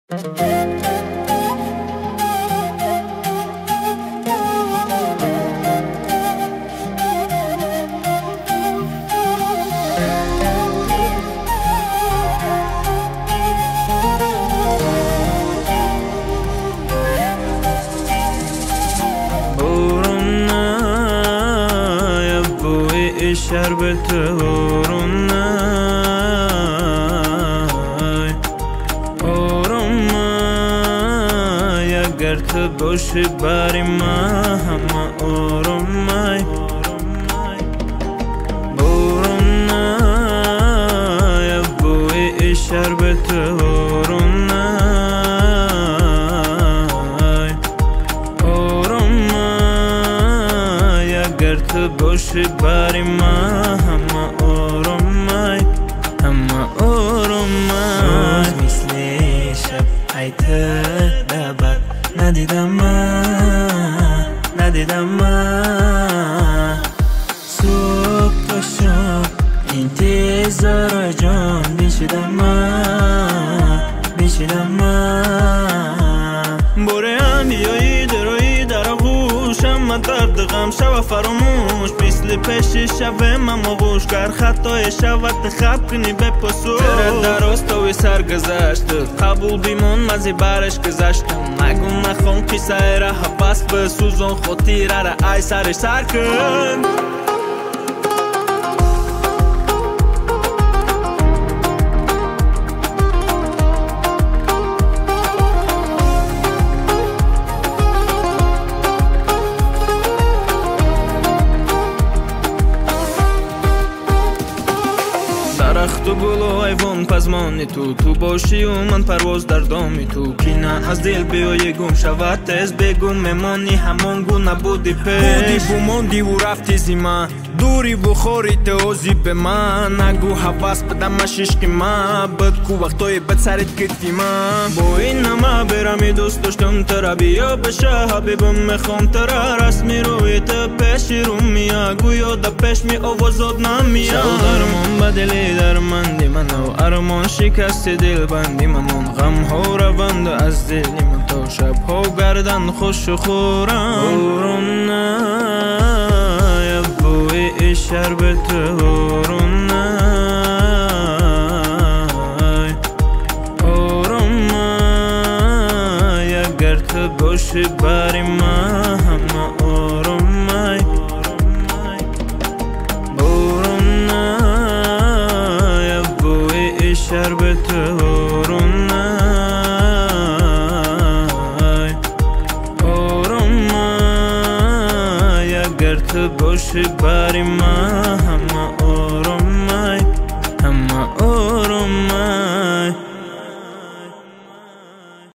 شربت oromay agar tu boshi barima hamma oromay oromay abuy şerbet oromay oromay agar tu boshi barima hamma oromay so'z misli shab aytib dabar nadidama صبح تا شام انتظار جان بیشیدم بریم بیایی دروی در آغوشم من درد غم شو فراموش مثل پیش شب من مغوش گر خطای شود خب کنی بپسوش در راستای سرگذشت قبول بیمون مزی برش گذشتم نگو نخون قصه را حبس بسوزون خود تیره را ای سرش سر کن درخت و گل و حیوان پزمانی تو باشی و من پرواز در دامی تو کی نه از دل بیایی گم شود تز بگو میمانی همان گونه بودی پیش بماندی و رفتی زی من دوری بخوری توزی به من نگو حواس بدم ششکی من بدکو وقتای بد سرت کتی من با این نمه برمی دوست داشتم ترا بیا بشه حبیبم میخوام ترا رسمی روی تا پیشی رو میا گویا دا پیش می آوازاد نمیا شو درمان بدلی درمندی من و ارمان شکست دل بندی من اون غم ها رو بند از دلی من تا شب ها گردن خوش خورم oromay abuy şerbet oromay agar tu boshi barima hamma oromay abuy şerbet agar tu boshi barima hamma oromay